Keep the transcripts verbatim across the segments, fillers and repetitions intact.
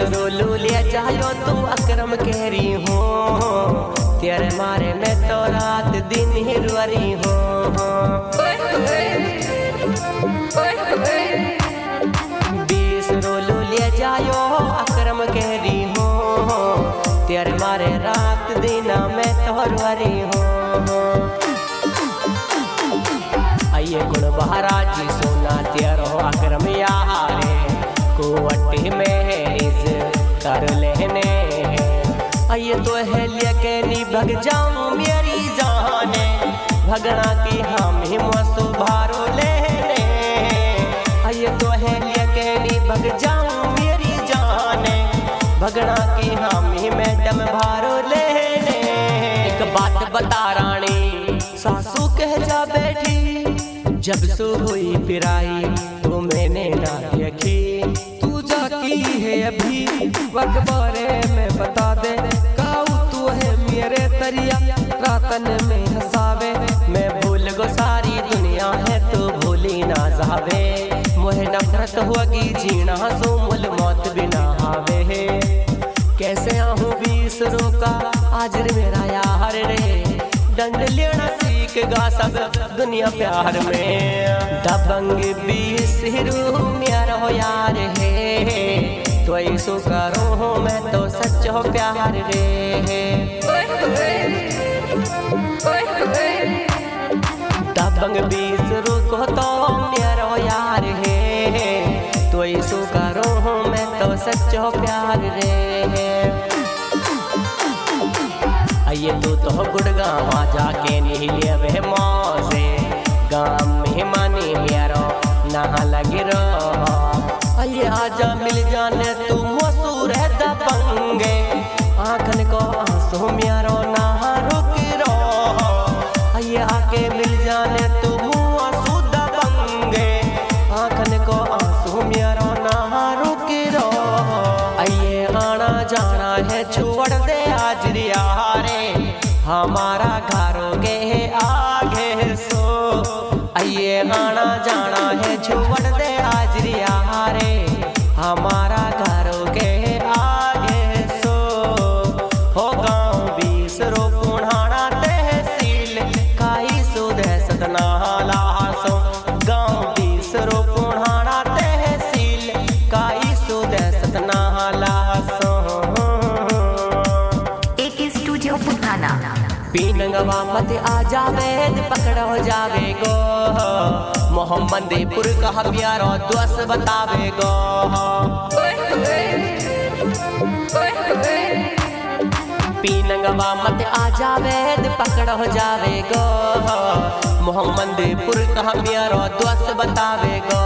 रोलू ले जायो तू अकरम कहरी हो, तेरे मारे मैं तो रात दिन ही रुअरी हो। बीस रोलू ले जायो अकरम कहरी हो, तेरे मारे रात दिन मैं तो रुअरी हो। आइए गुण महाराजी सोना तेरो अकरम यारे, कुवट्टी में रिज कर लेने। आइए तो है लेके नी भग जाऊं मेरी जाने, भगना की हम ही मसु भारो लेने। आइए तो है लेके नी भग जाऊं मेरी जाने, भगना की हम ही मैडम भारो लेने। एक बात बता रानी सासू कह जा बैठी, जब सु हुई पिराई तो मैंने ना देखी। तू जाकी है अभी वक्त बारे में बता दे, काऊ तू है मेरे तरिया रातन में हसावे। मैं भूल गो सारी दुनिया है तो भूली ना जावे, मोहे नफरत होगी जीना सो मुल मौत बिना आवे। कैसे आहूँ बीस रोका आज रे मेरा यार रे, दंड लेना सीख गा सब दुनिया प्यार में। दबंग बीस रू मेरा हो यार है, तो ऐसो करो हो मैं तो सच हो प्यार रे। दबंग बीस रू को तो मेरा हो यार है, तो ऐसो करो हो मैं तो सच हो प्यार रे। आइए तू तो गुड़गांव जाके नीले वे मौजे, गाँव में मानी मेरो नहा लगी रहो। आइए आजा मिल जाने तू मसूर है दबंगे, आँखन को आंसू मेरो नहा रुक रहो। आइए आके मिल जाने तू मसूर दबंगे, आँखन को आंसू मेरो नहा रुक रहो। आइए आना जाना है छोड़ दे आज रियारे, हमारा घरोगे आगे सो। आइए आना जाना है छोड़ दे आज रियारे, हमारा घरोगे आगे सो। हो गाँव बीस रो पुणाना तहसील काई सुध सतना लासो, गाँव बीस रो पुणाना तहसील काई सुध सतना लासो। पीनंगवा मत आ जावे पकड़ हो जावे गो, मोहम्मदपुर का प्यारो दोस्त बतावे गो। पीनंगवा मत आ जावे पकड़ हो जावे गो, मोहम्मदपुर का प्यारो दोस्त बतावे गो।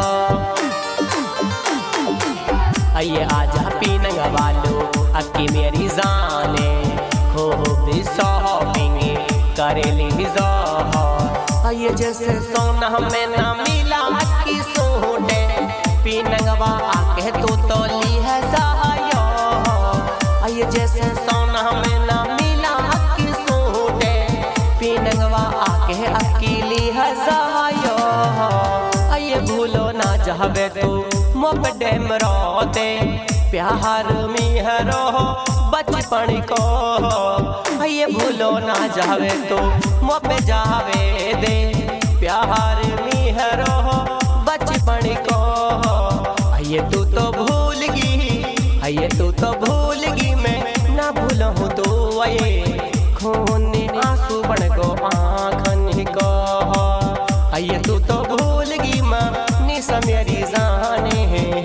आइए आजा पीनंगवा लो अक्की मेरी जाने, हो भी शॉपिंग करेली जो। आइए जैसे सोना हमें ना मिला की सोडे, पीनंगवा आके तो तोली है सहायो। आइए जैसे सोना हमें ना मिला की सोडे, पीनंगवा आके अकेली है सहायो। आइए भूलो ना जावे तू मोपडे मरोते, प्यार में हरो बचपन को। आइए भूलो ना जावे तो मोपे जावे दे, प्यार में हरो बचपन को। आइए तू तो भूल गई, आइए तू तो भूल गई मैं ना भूलूं तो। आइए खून आंसू बन गो आँखन को, आइए तू तो भूल गई माँ निशा मेरी जाने।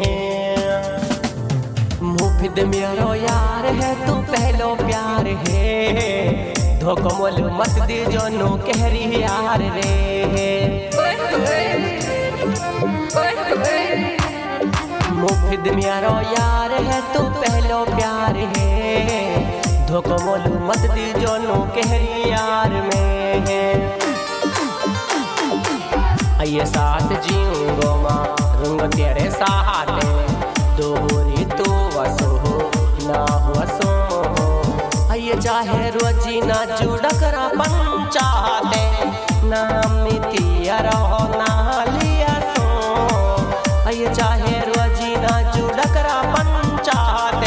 मुफिद मेरो यार है तू पहलो प्यार है, धोखो मोल मत दे जो नो कहरी यार रे। मुफिद मेरो यार है तू पहलो प्यार है, धोखो मोल मत दे जो नो कहरी यार में है। आइए साथ जीऊंगो माँ रूंग तेरे साथ, दोहरी तू वसो ना वसो। आइए चाहे रोजी ना जुड़करा पंचाते, ना मितिया रहो ना लिया सो। आइए चाहे रोजी ना जुड़करा पंचाते,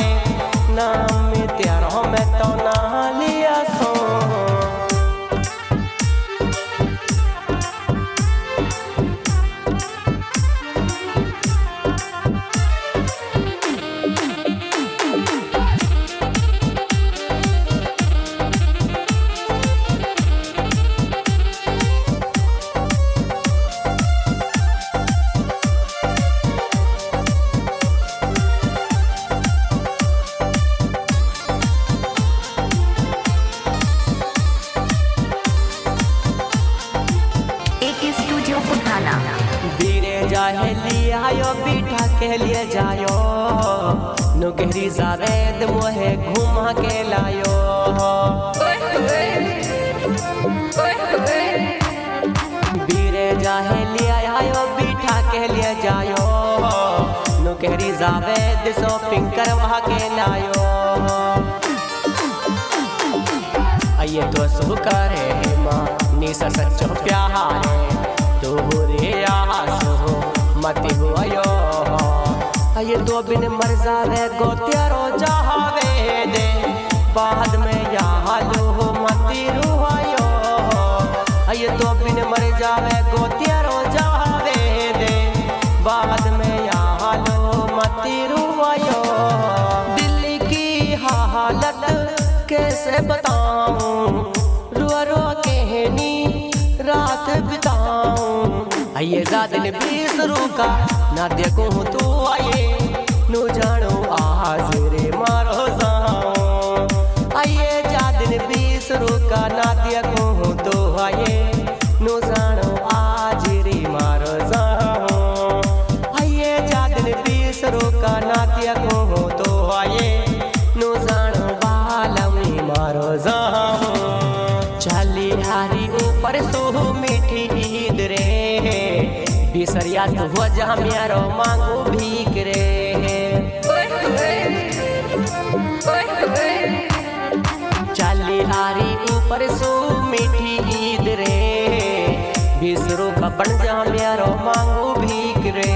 बिठा के लिए जायो नुगहरी जावेद मोहे घुमा के लायो बीरे जाहे ले आयो बिठा के लिए जायो नुगहरी जावेद शॉपिंग करवा के लायो आइए तो सु करे माँ निशा सच्चो प्यारे तू रे आसो मत हुआयो आइए दो बिन मर जावे गो तेरो जावे दे बाद में या हालो मती रुआयो आइए दो बिन मर जावे गो तेरो जावे दे बाद में या हालो मती रुआयो दिल्ली की हालत कैसे बताऊं रुआ रुआ कहनी रात बिताऊं आइए जादिन बीस रुका ना देखो तू आइए नु जानो आज रे मारो जाऊं आइए जादिन बीस रुका ना देखो तू आइए नु जानो आज रे मारो जाऊं आइए जादिन बीस रुका ना देखो तू आइए नु जानो बालमी मारो जाऊं चली हारी ऊपर सो मीठी ईद रे बिसरिया तू हो जा मेरो मांगू भीख रे चली हारी ऊपर सो मीठी ईद रे बिसरू का बन जा मेरो मांगू भीख रे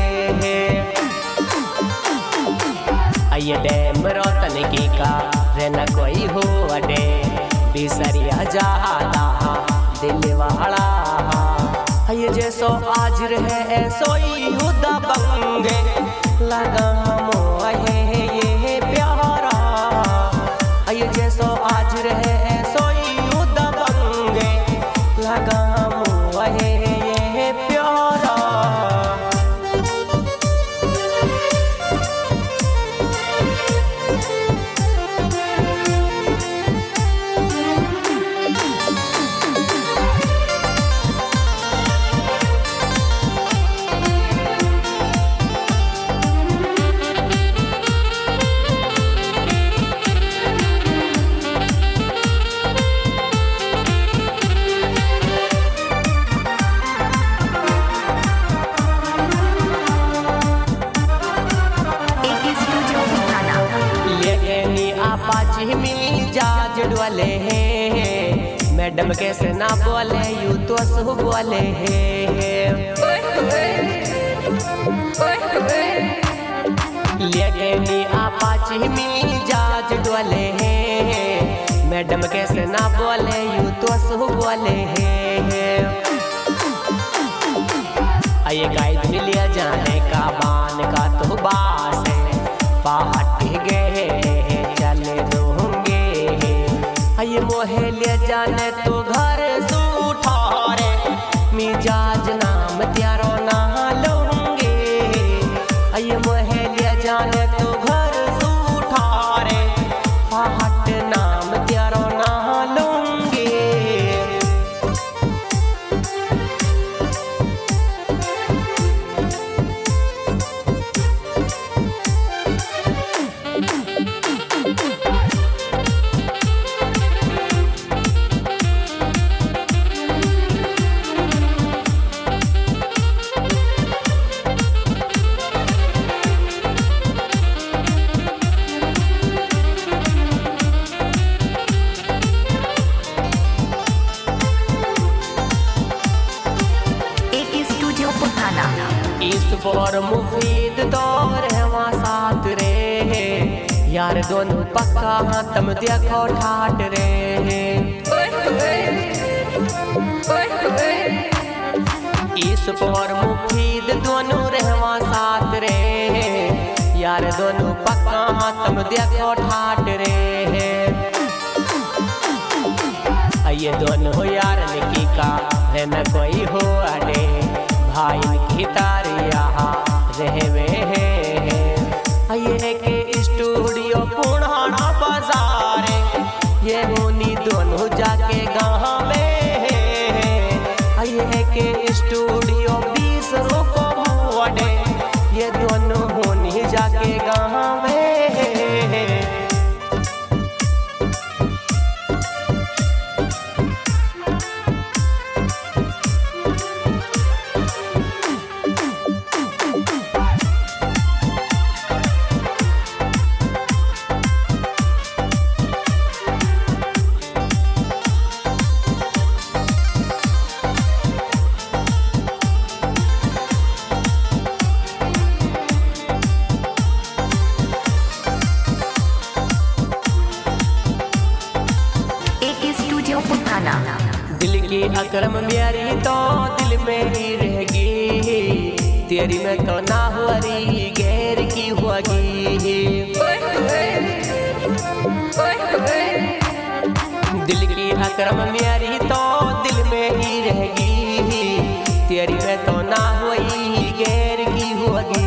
आइए डैम रोतन की का रहना कोई हो अडे बिसरिया जादा दिल वाला ये जैसो आज रहे ऐसो ही हुदा बंगे लगा मोहे ये प्यारा ये जैसो आज रहे ऐसो ही हुदा बंगे लगा मोहे ये प्यारा जाज डोले है मैडम कैसे ना बोले यू तो सु बोले है लेकिन आपाची में जाज डोले है मैडम कैसे ना बोले यू तो सु बोले है आइए गाइड लिया जाने का बान का तो बास है पहाड़ गए चले दूंगे आइए मोहे ले जाने तो घर सूठारे मिजाज नाम त्यारो ना लूंगे आइए मोहे ले जाने तो घर सूठारे पहाड़ नाम त्यारो ना लूंगे और मुफीद दौर है वहाँ साथ रे यार दोनों पक्का हाँ तुम देखो ठाट रे इस और मुफीद दोनों रहवा साथ रे यार दोनों पक्का हाँ तुम देखो ठाट रे ये दोनों यार की का रहना कोई हो अडे भाई की तारिया रहवे है ये के स्टूडियो पुराना बाजारे ये होनी दोनों जाके गाँव में ये के स्टूडियो बीस रुपये ये दोनों अकरम मेरी तो दिल में ही रहेगी, तेरी में तो ना हुआरी गैर की होगी। दिल की अकरम मेरी तो दिल में ही रहेगी, तेरी में तो ना हुई गैर की होगी।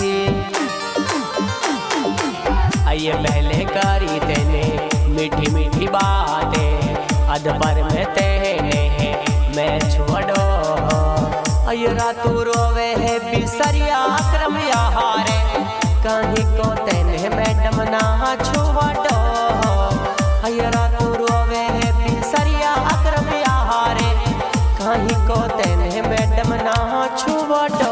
आइए पहले करी तेने मीठी मीठी बातें, अध पर में तेने मैं छोड़ो। आइए रातू रोवे है बिसरिया अकरम यारे, कहीं को तेने मैडम ना छोड़ो। आइए रातू रोवे है बिसरिया अकरम यारे, कहीं को तेने मैडम ना छोड़ो।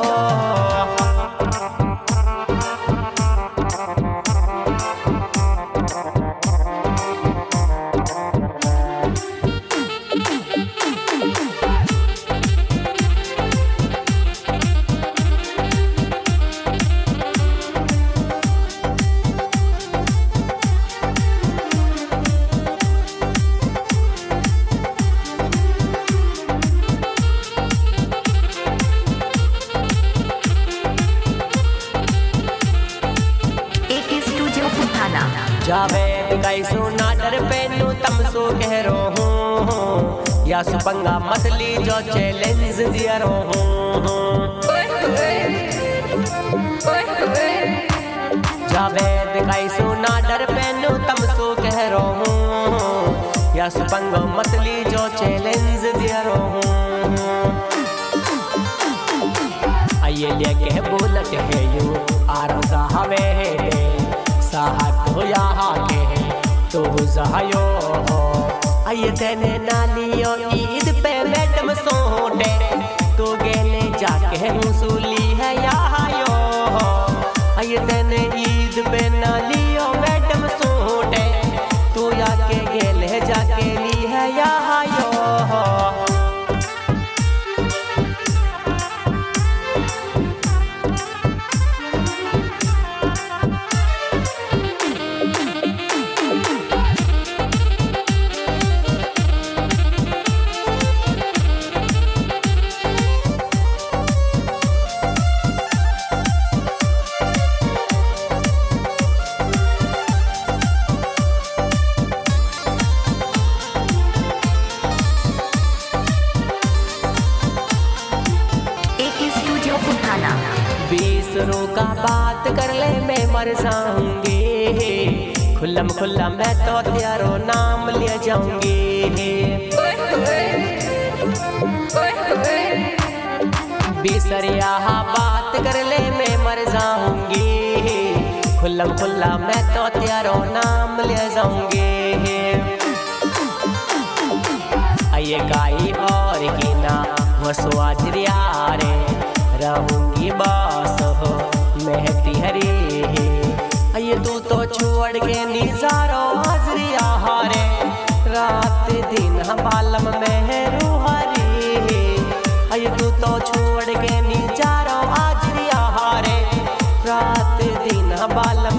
जावेद गाई सुना डर पेनू तम सो कह रो हूँ, या सुपंगा मतली जो चैलेंज दिया रो हूँ। जावेद गाई सुना डर पेनू तम सो कह रो हूँ, या सुपंगा मतली जो चैलेंज दिया रो हूँ। आइए लेके बुलट है यू आरा साहबे साहब तो यहाँ के तो जायो। आइए तेने नालियो ईद पे मैडम सोटे, तो गेले जाके हुसूली है यहाँ यो। आइए तेने ईद पे नालियो मैडम सोटे, तो याके गेले जाके ली है यहाँ यो। बीसरों का बात कर ले मैं मर जाऊंगी, खुल्लम खुल्ला मैं तो तेरो नाम ले जाऊंगी। बीसरिया बात कर ले मैं मर जाऊंगी, खुल्लम खुल्ला मैं तो तेरो नाम ले जाऊंगी। आइए गाई और की ना वसुआजरिया रे, रहूंगी बास हो महती हरी। आइए तू तो छोड़ के निजारो हाजरिया हारे, रात दिन बालम में रूहारी। आइए तू तो छोड़ के निजारो हाजरिया हारे, रात दिन बालम